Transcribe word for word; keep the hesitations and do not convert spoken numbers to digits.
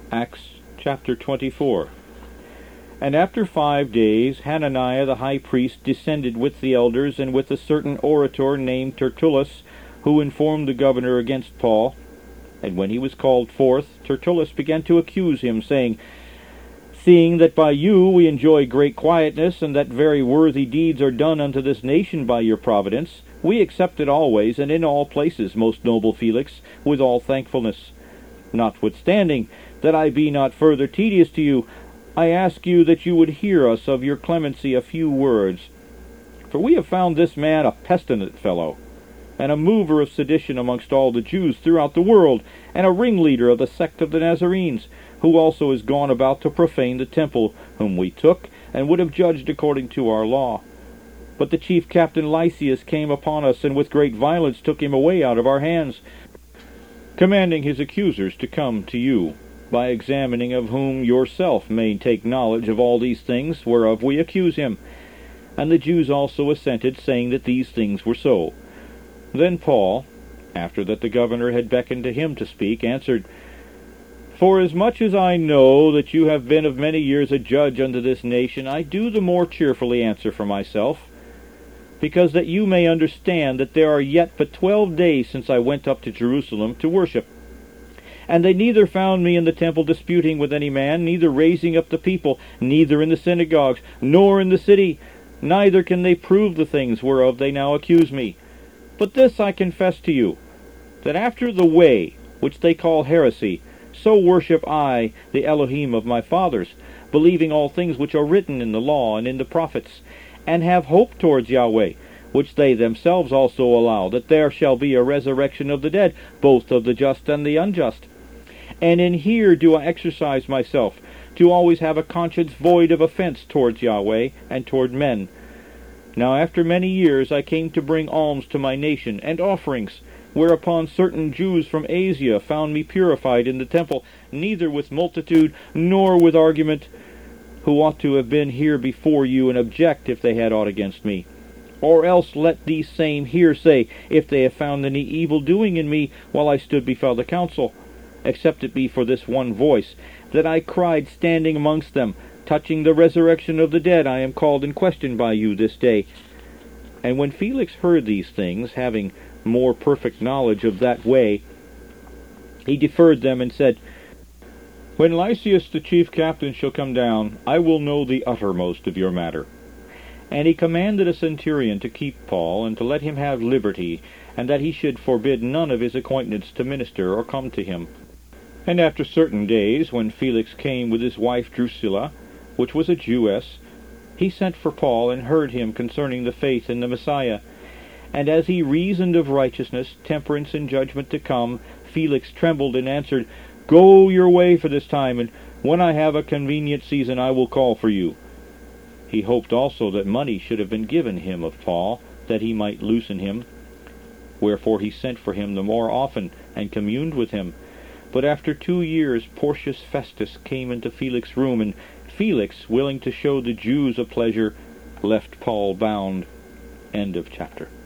Acts chapter twenty-four. And after five days Hananiah the high priest descended with the elders and with a certain orator named Tertullus, who informed the governor against Paul. And when he was called forth, Tertullus began to accuse him, saying, Seeing that by you we enjoy great quietness, and that very worthy deeds are done unto this nation by your providence, we accept it always and in all places, most noble Felix, with all thankfulness. Notwithstanding that I be not further tedious to you, I ask you that you would hear us of your clemency a few words. For we have found this man a pestilent fellow, and a mover of sedition amongst all the Jews throughout the world, and a ringleader of the sect of the Nazarenes, who also is gone about to profane the temple, whom we took, and would have judged according to our law. But the chief captain Lysias came upon us, and with great violence took him away out of our hands, commanding his accusers to come to you, by examining of whom yourself may take knowledge of all these things whereof we accuse him. And the Jews also assented, saying that these things were so. Then Paul, after that the governor had beckoned to him to speak, answered, Forasmuch as I know that you have been of many years a judge unto this nation, I do the more cheerfully answer for myself, because that you may understand that there are yet but twelve days since I went up to Jerusalem to worship. And they neither found me in the temple disputing with any man, neither raising up the people, neither in the synagogues, nor in the city, neither can they prove the things whereof they now accuse me. But this I confess to you, that after the way which they call heresy, so worship I the Elohim of my fathers, believing all things which are written in the law and in the prophets, and have hope towards Yahweh, which they themselves also allow, that there shall be a resurrection of the dead, both of the just and the unjust. And in here do I exercise myself, to always have a conscience void of offense towards Yahweh and toward men. Now after many years I came to bring alms to my nation, and offerings, whereupon certain Jews from Asia found me purified in the temple, neither with multitude nor with argument, who ought to have been here before you, and object if they had aught against me. Or else let these same here say, if they have found any evil doing in me while I stood before the council, except it be for this one voice, that I cried standing amongst them, touching the resurrection of the dead, I am called in question by you this day. And when Felix heard these things, having more perfect knowledge of that way, he deferred them, and said, When Lysias the chief captain shall come down, I will know the uttermost of your matter. And he commanded a centurion to keep Paul, and to let him have liberty, and that he should forbid none of his acquaintance to minister or come to him. And after certain days, when Felix came with his wife Drusilla, which was a Jewess, he sent for Paul, and heard him concerning the faith in the Messiah. And as he reasoned of righteousness, temperance, and judgment to come, Felix trembled and answered, Go your way for this time, and when I have a convenient season I will call for you. He hoped also that money should have been given him of Paul, that he might loosen him. Wherefore he sent for him the more often, and communed with him. But after two years Porcius Festus came into Felix's room, and Felix, willing to show the Jews a pleasure, left Paul bound. End of chapter.